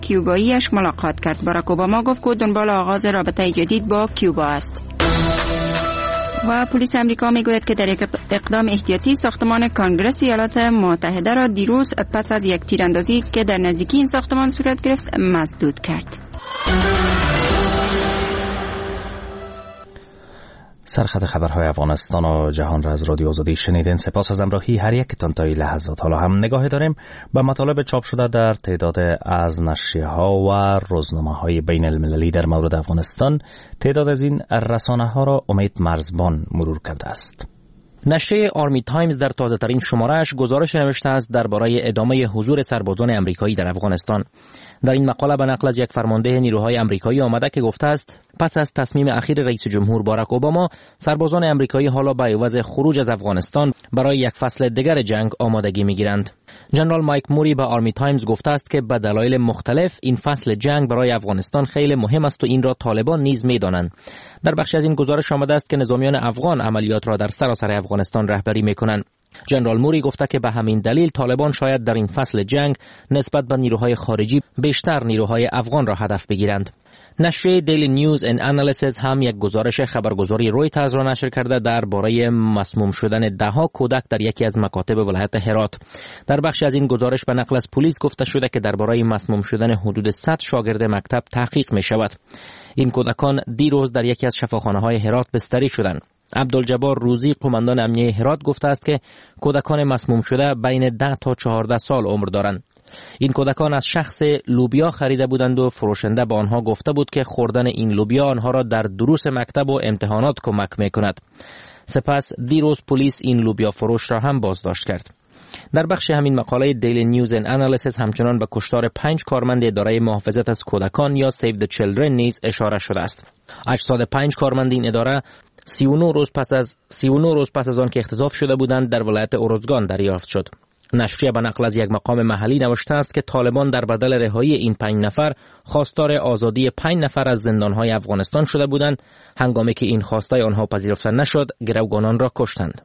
کیوباییش ملاقات کرد. باراک اوباما گفت که دنبال آغاز رابطه جدید با کیوبا است. و پلیس امریکا میگوید که در یک اقدام احتیاطی ساختمان کانگرس ایالات متحده را دیروز پس از یک تیراندازی که در نزدیکی این ساختمان صورت گرفت مسدود کرد. سرخط خبرهای افغانستان و جهان را از رادیو آزادی شنیدین. سپاس از همراهی هر یکتان تا این لحظات. حالا هم نگاهی داریم به مطالب چاپ شده در تعداد از نشریه‌ها و روزنامه‌های بین المللی در مورد افغانستان. تعداد از این رسانه‌ها را امید مرزبان مرور کرده است. نشریه آرمی تایمز در تازه‌ترین شماره‌اش گزارش نوشته است درباره ادامه حضور سربازان آمریکایی در افغانستان. در این مقاله به نقل از یک فرمانده نیروهای آمریکایی آمده که گفته است پس از تصمیم اخیر رئیس جمهور باراک اوباما، سربازان آمریکایی حالا به عوض خروج از افغانستان برای یک فصل دیگر جنگ آمادگی می‌گیرند. جنرال مایک موری به آرمی تایمز گفته است که به دلایل مختلف این فصل جنگ برای افغانستان خیلی مهم است و این را طالبان نیز می‌دانند. در بخشی از این گزارش آمده است که نظامیان افغان عملیات را در سراسر افغانستان رهبری می‌کنند. جنرال موری گفته که به همین دلیل طالبان شاید در این فصل جنگ نسبت به نیروهای خارجی بیشتر نیروهای افغان را هدف بگیرند. نشریه دیلی نیوز اند آنالیسیس هم یک گزارش خبرگزاری رویترز را نشر کرده درباره مسموم شدن ده‌ها کودک در یکی از مکاتب ولایت هرات. در بخشی از این گزارش به نقل از پلیس گفته شده که درباره مسموم شدن حدود 100 شاگرد مکتب تحقیق می شود. این کودکان دیروز در یکی از شفاخانه‌های هرات بستری شدند. عبدالجبار روزی قماندان امنیه هرات گفته است که کودکان مسموم شده بین 10 تا 14 سال عمر دارند. این کودکان از شخص لوبیا خریده بودند و فروشنده به آنها گفته بود که خوردن این لوبیا آنها را در دروس مکتب و امتحانات کمک می‌کند. سپس دیروز پلیس این لوبیا فروش را هم بازداشت کرد. در بخش همین مقاله دیلی نیوز اند آنالیسیس همچنان به کشتار 5 کارمند اداره محافظت از کودکان یا سیو د چیلدرن نیز اشاره شده است. اجساد 5 کارمند این اداره 39 روز پس از آن که اختطاف شده بودند در ولایت اروزگان دریافت شد. نشریه به نقل از یک مقام محلی نوشته است که طالبان در بدل رهایی این 5 نفر خواستار آزادی 5 نفر از زندانهای افغانستان شده بودند. هنگامی که این خواسته آنها پذیرفته نشد، گروگانان را کشتند.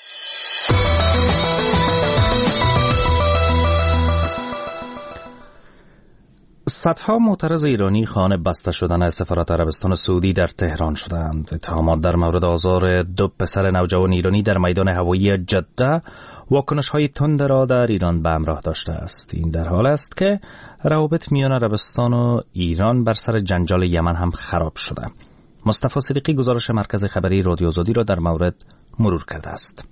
صدها معترض ایرانی خانه بسته شدن سفارت عربستان سعودی در تهران شدند. اتهامات در مورد آزار 2 پسر نوجوان ایرانی در میدان هوایی جده واکنش‌های تند را در ایران به همراه داشته است. این در حال است که روابط میان عربستان و ایران بر سر جنجال یمن هم خراب شده. مصطفی صدیقی گزارش مرکز خبری رادیو آزادی را در مورد مرور کرده است.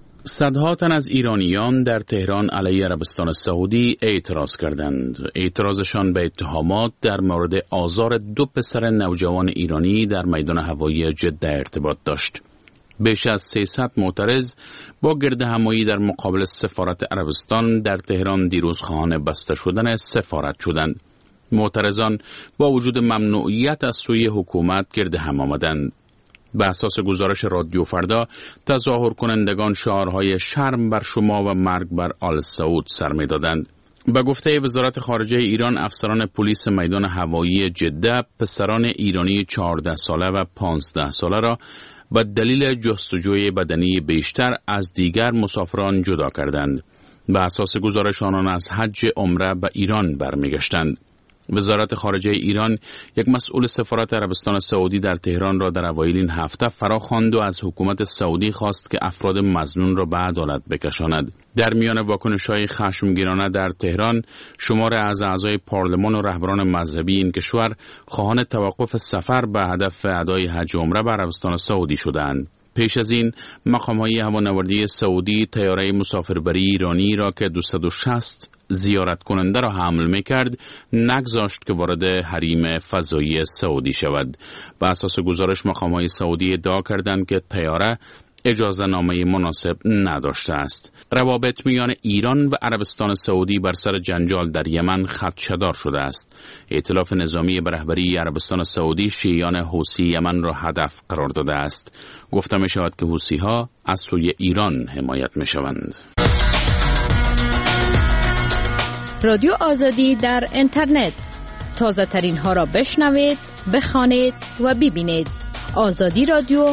صدها تن از ایرانیان در تهران علیه عربستان سعودی اعتراض کردند. اعتراضشان به اتهامات در مورد آزار 2 پسر نوجوان ایرانی در میدان هوایی جده ارتباط داشت. بیش از 300 معترض با گردهمایی در مقابل سفارت عربستان در تهران دیروز خواهان بسته شدن سفارت شدند. معترضان با وجود ممنوعیت از سوی حکومت گردهم آمدند. به اساس گزارش رادیو فردا، تظاهر کنندگان شعارهای شرم بر شما و مرگ بر آل سعود سر می دادند. به گفته وزارت خارجه ایران، افسران پلیس میدان هوایی جده پسران ایرانی 14 ساله و 15 ساله را به دلیل جستجوی بدنی بیشتر از دیگر مسافران جدا کردند. به اساس گزارش آنان از حج عمره به ایران برمیگشتند. وزارت خارجه ایران یک مسئول سفارت عربستان سعودی در تهران را در اوایل این هفته فراخواند و از حکومت سعودی خواست که افراد مظنون را به عدالت بکشاند. در میان واکنش‌های خشمگینانه در تهران، شمار از اعضای پارلمان و رهبران مذهبی این کشور خواهان توقف سفر به هدف ادای حج عمره به عربستان سعودی شدند. پیش از این مقام‌های هوانوردی سعودی طیاره مسافربری ایرانی را که 260 زیارت کننده را حمل می‌کرد نگذاشت که وارد حریم فضایی سعودی شود. بر اساس گزارش مقام‌های سعودی ادعا کردند که طیاره اجازه نامه مناسب نداشته است. روابط میان ایران و عربستان سعودی بر سر جنجال در یمن خدشه‌دار شده است. ائتلاف نظامی به رهبری عربستان سعودی شیعیان حوثی یمن را هدف قرار داده است. گفته می شود که حوثی‌ها از سوی ایران حمایت می شوند. رادیو آزادی در اینترنت، تازه ترین ها را بشنوید، بخوانید و ببینید.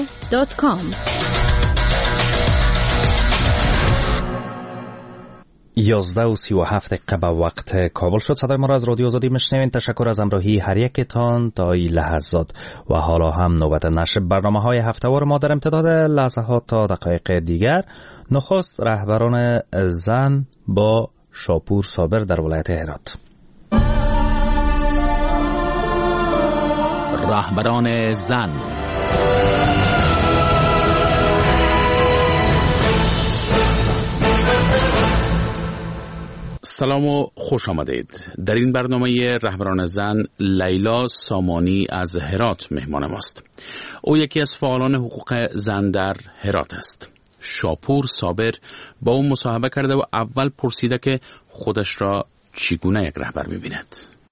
azadiradio.com. 11:37 به وقت کابل شد. صدای ما را از رادیو آزادی میشنوین. تشکر از همراهی هر یکتان تا این لحظات و حالا هم نوبت نشر برنامه‌های هفته‌وار ما در امتداد لحظات تا دقایق دیگر. نخست رهبران زن با شاپور صابر در ولایت هرات. رهبران زن. سلام و خوش آمدید. در این برنامه رهبران زن لیلا سامانی از هرات مهمان ماست. او یکی از فعالان حقوق زن در هرات است. شاپور صابر با او مصاحبه کرده و اول پرسیده که خودش را چگونه یک رهبر می‌بیند.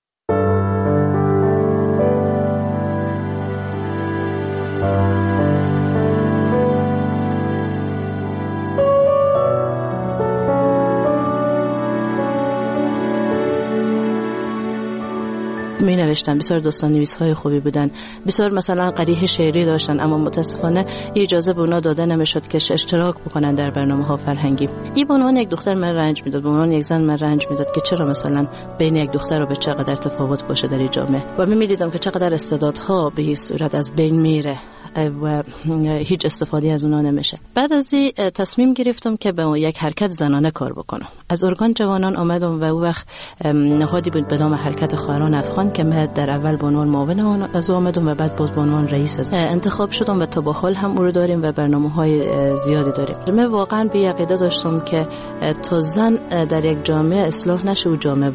می نوشتن، بسیار داستان نویس‌های خوبی بودن، بسیار مثلا قریح شعری داشتن، اما متاسفانه اجازه به اونا داده نمیشد که اشتراک بکنن در برنامه‌ها فرهنگی. این به عنوان یک دختر من رنج میداد، به عنوان یک زن من رنج میداد که چرا مثلا بین یک دختر و بچه قدر تفاوت باشه در این جامعه و می‌دیدم که چقدر استعدادها به این صورت از بین میره و هیچ استفاده از اونا نمیشه. بعد از این تصمیم گرفتم که به یک حرکت زنانه کار بکنم. از ارگان جوانان آمدم و او وقت نهادی بود به نام حرکت خواهران افغان که من در اول به عنوان معاون از آمدم و بعد باز به عنوان رئیس از انتخاب شدم و تا به حال هم او رو داریم و برنامه‌های زیادی داریم. من واقعا به عقیده داشتم که تا زن در یک جامعه اصلاح نشه و جامعه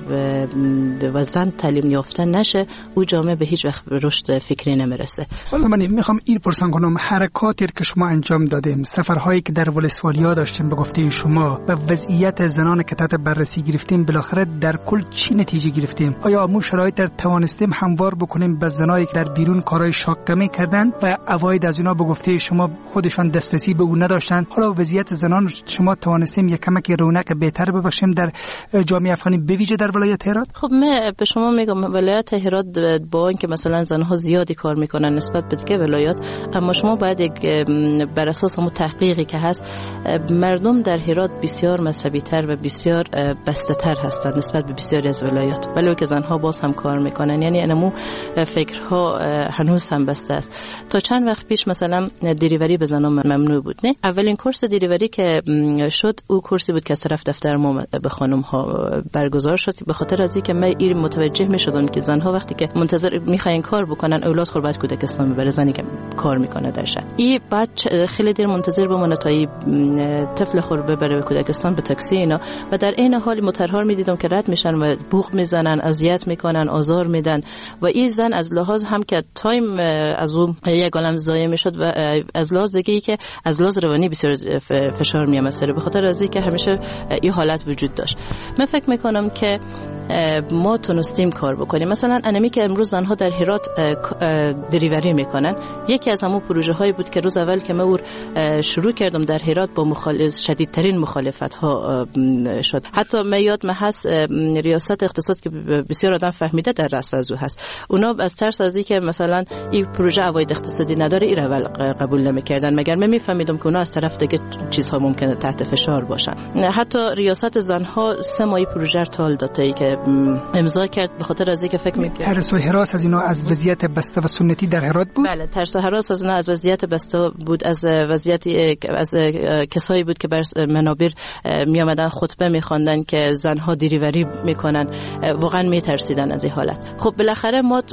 و زن تعلیم یافته نشه، او جامعه به هیچ وقت رشد فکری نمیرسه. حالا من میخوام این پرسان کنم، حرکاتی که شما انجام دادیم، سفرهایی که در ولسوالیا داشتیم به گفته شما و وضعیت زنان که تحت بررسی گرفتیم، بالاخره در کل چی نتیجه گرفتیم؟ آیا مو شرایط در توانستیم هموار بکنیم به زنایی که در بیرون کارهای شاقه می‌کردند و عواید از اینا به گفته شما خودشان دسترسی به اون نداشتند؟ حالا وضعیت زنان شما توانستیم یک کمک رونق بهتر ببخشیم در جامعه افغانی به ویژه در ولایت هرات؟ خب من به شما میگم ولایت هرات با اینکه مثلا زنها زیادی کار میکنن نسبت به دیگه ولایات، اما شما باید یک بر اساس همون تحقیقی که هست، مردم در هرات بسیار مذهبی تر و بسیار بسته تر هستند نسبت به بسیاری از ولایات، ولی که زنها باز هم کار میکنن. یعنی انمو فکرها هنوز هم بسته است. تا چند وقت پیش مثلا دریوری به زنان ممنوع بود. نه، اولین کورس دریوری که شد او کورسی بود که از طرف دفتر ما به خانم ها برگزار شد، به خاطر از اینکه من این متوجه میشدم که زنها وقتی که منتظر میخواین کار بکنن، اولاد خود باید کودکستان ببره، زنی که کار میکنه در شهر این بعد خیلی دیر منتظر بمونه تا طفل خود ببره به کودکستان به تاکسی اینا، و در این حال مترهار میدیدم که رد میشن و بوق میزنن، اذیت میکنن، آزار میدن و این زن از لحاظ هم که تایم از اون یک عالم ضایع میشد و از لحاظ دیگه ای که از لحاظ روانی بسیار فشار میام سر، به خاطر از اینکه همیشه این حالت وجود داشت. من فکر میکنم که ما تونستیم کار بکنیم. مثلا انمی که امروز زنها در هرات دریوری میکنن، یکی از همون پروژه هایی بود که روز اول که من شروع کردم در هرات با شدیدترین مخالفت ها شد. حتی من یاد هست ریاست اقتصاد که بسیار آدم فهمیده در رأس از او هست، اونا از ترس از اینکه مثلا این پروژه عواید اقتصادی نداره این اول قبول نمیکردن، مگر من میفهمیدم که اونا از طرف دیگه چیزها ممکنه تحت فشار باشن. حتی ریاست زنها 3 ماه پروژه رو تال داد تا که امضا کرد، به خاطر از اینکه فکر می‌کرد ترس و هراس از اینا از وضعیت بسته و سنتی در هرات بود. بله، ترس و هراس از اینا از وضعیت بسته بود، از وضعیتی از کسایی بود که بر منابر می آمدن خطبه می‌خواندن که زنها دریوری میکنن، واقعا میترسیدن از این حالت. خب بالاخره ما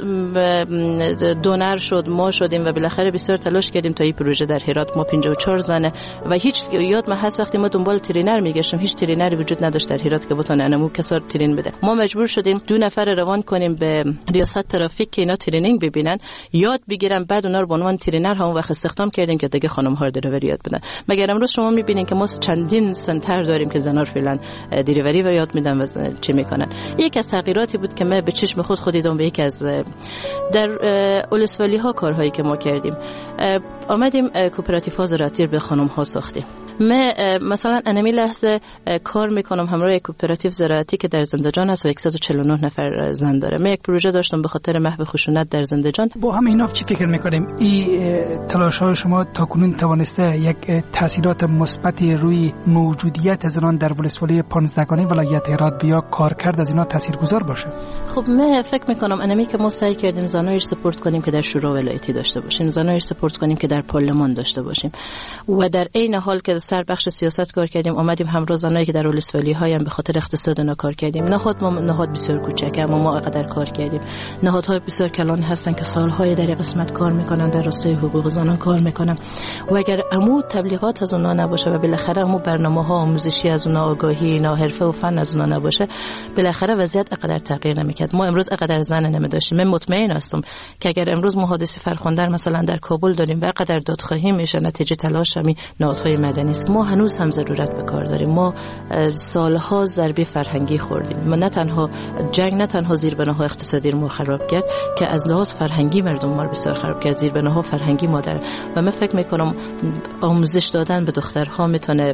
دونر شد، ما شدیم و بالاخره بسیار تلاش کردیم تا این پروژه در هرات ما 54 زنه و هیچ یاد ما هست وقتی ما دنبال ترینر میگشتیم هیچ ترینری وجود نداشت در هرات که بتونه انمو کسار ترین بده. ما مجبور شدیم 2 نفر روان کنیم به ریاست ترافیک که اینا ترینینگ ببینن، یاد بگیرن، بعد اونا رو به عنوان ترینر هم وقت استخدام کردیم که دیگه خانم ها رو دریوری یاد بدن. مگر امروز شما میبینین که ما چندین سنتر داریم که زنا فعلا دریوری و یاد میدن و چی میکنن. یکی از تغییراتی بود که من به چشم خود دیدم به یکی از در ولسوالی ها کارهایی که ما کردیم. آمدیم کوپراتیو زراعتی به خانم ها ساختیم مثلا انمی لحظه کار میکنم همراه یک کوپراتیو زراعتی که در زنده‌جان هست و 149 نفر زن داره. من یک پروژه داشتم به خاطر محو خشونت در زنده‌جان. با همه اینا چی فکر میکنیم این تلاش‌های شما تاکنون توانسته یک تاثیرات مثبتی روی موجودیت زنان در ولسوالی 15 گانه ولایت هرات بیا کارکرد از اینا تاثیرگذار باشه؟ خب من فکر میکنم انمی که ما سعی کردیم زنایش سپورت کنیم که در شورا ولایتی داشته باشیم، زنایش سپورت کنیم که در پارلمان داشته باشیم و در عین حال که سر بخش سیاست کار کردیم اومدیم همراه زنایی که در ولسوالی های هم به خاطر اقتصاد اونا کار کردیم. نهاد بسیار کوچکه اما ما قدر کار کردیم. نهادهای بسیار کلان هستن که سالهای در قسمت کار میکنن، در راستای حقوق زنان کار میکنن و اگر عمود تبلیغات از اونا نباشه و بالاخره عمود برنامه‌ها آموزشی از اونا، آگاهی اینا، حرفه و فن از اونا نباشه، بالاخره وضعیت اقدر تغییر نمیکرد. ما امروز اقدر زن نمیداشتیم. من مطمئن هستم که اگر امروز محادثه فرخنده مثلا در کابل داریم و اقدر دادخواهی میشه، نتیجه تلاش همین نهادهای مدنی است. ما هنوز هم ضرورت به کار داریم. ما سالها ضربه فرهنگی خوردیم. ما نه تنها جنگ، نه تنها زیربناها اقتصادی ما خراب کرد که از لحاظ فرهنگی مردم ما بسیار خراب کرد. زیربناها فرهنگی ما داره و من فکر میکنم آموزش دادن به دخترها میتونه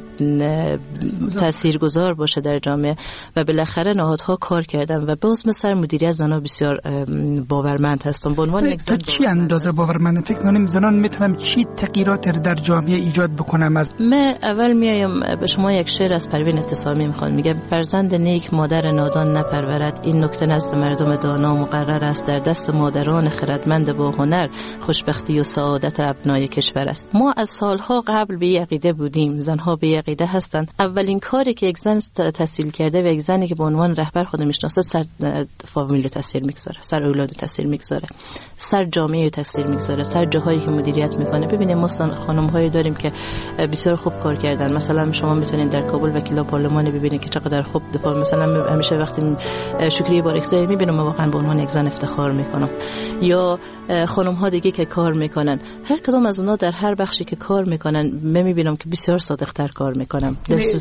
تاثیرگذار باشه در جامعه و بالاخره نهادها کار کردن و باز مثل مدیریت زنان بسیار باورمند هستم. به عنوان یک زن چی اندازه باورمند فکر کنم زنان میتونم چی تغییرات در جامعه ایجاد بکنم؟ از من اول میایم به شما یک شعر از پروین اتصامی میخوام. میگه فرزند نیک مادر نادان نپرورد، این نکته نزد مردم دانا مقرر است، در دست مادران خردمند با هنر خوشبختی و سعادت ابنای کشور است. ما از سالها قبل به عقیده بودیم، زنها به عقیده هستند. اولین کاری که یک زن تحصیل کرده و یک زنی که به عنوان رهبر خود میشناسه سر فامیل تاثیر میگذاره، سر اولاد تاثیر میگذاره، سر جامعه تاثیر میگذاره، سر جاهایی که مدیریت میکنه. ببینید ما خانم‌هایی داریم که بسیار خوب کار کردن. مثلا شما میتونید در کابل وکیل پارلمانی ببینید که چقدر خوب دفاع. مثلا همیشه وقتی شکریه بارکزایی میبینم واقعا به عنوان یک زن افتخار میکنم. یا خانم‌ها دیگه که کار میکنن، هر کدوم از اونها در هر بخشی که کار میکنن من میبینم که بسیار صادق‌تر کار میکنن.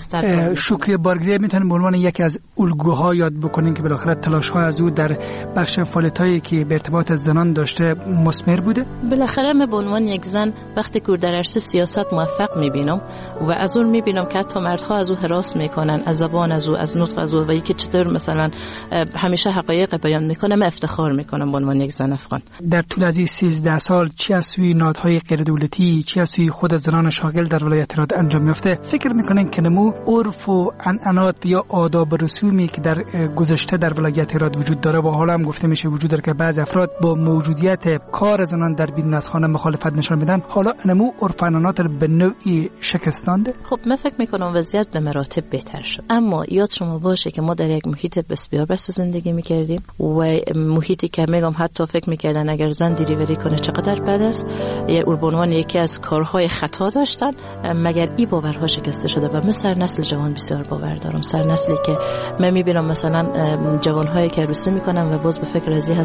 شکریه بارکزایی میتونن به عنوان یکی از الگوها یاد بکنین که بالاخره تلاش‌های از او در بخش فعالیتایی که به ارتباط زنان داشته مثمر بوده. بالاخره من به عنوان یک زن وقتی که در عرصه سیاست موفق میبینم و از اون میبینم که حتی مردها از او هراس میکنن، از زبان از او، از نطق از او و اینکه چطور مثلا همیشه حقایق بیان میکنه، من افتخار میکنم به عنوان یک زن افغان. در طول از این 13 سال چی از سوی نهادهای غیر دولتی، چی از سوی خود زنان شاغل در ولایت هرات انجام میفته؟ فکر میکنین که نمو عرف و عنعنات یا آداب و رسومی که در گذشته در ولایت هرات وجود داره و حالا هم گفته میشه وجود داره که بعضی افراد با موجودیت کار زنان در بیرون از خانه مخالفت نشان میدن، حالا نمو عرف و عنعنات به نوعی شکستانده؟ خب من فکر میکنم وضعیت به مراتب بهتر شد، اما یاد شما باشه که ما در یک محیط بسیار بسته زندگی میکردیم و محیطی که میگم حتی فکر میکردن اگر زن دیلیوری کنه چقدر بد است، یا عنوان یکی از کارهای خطا داشتن، مگر این باورها شکسته شده و من سر نسل جوان بسیار باور دارم. سر نسلی که من میبینم مثلا جوانهایی که عروسی میکنن و باز به فکر ازی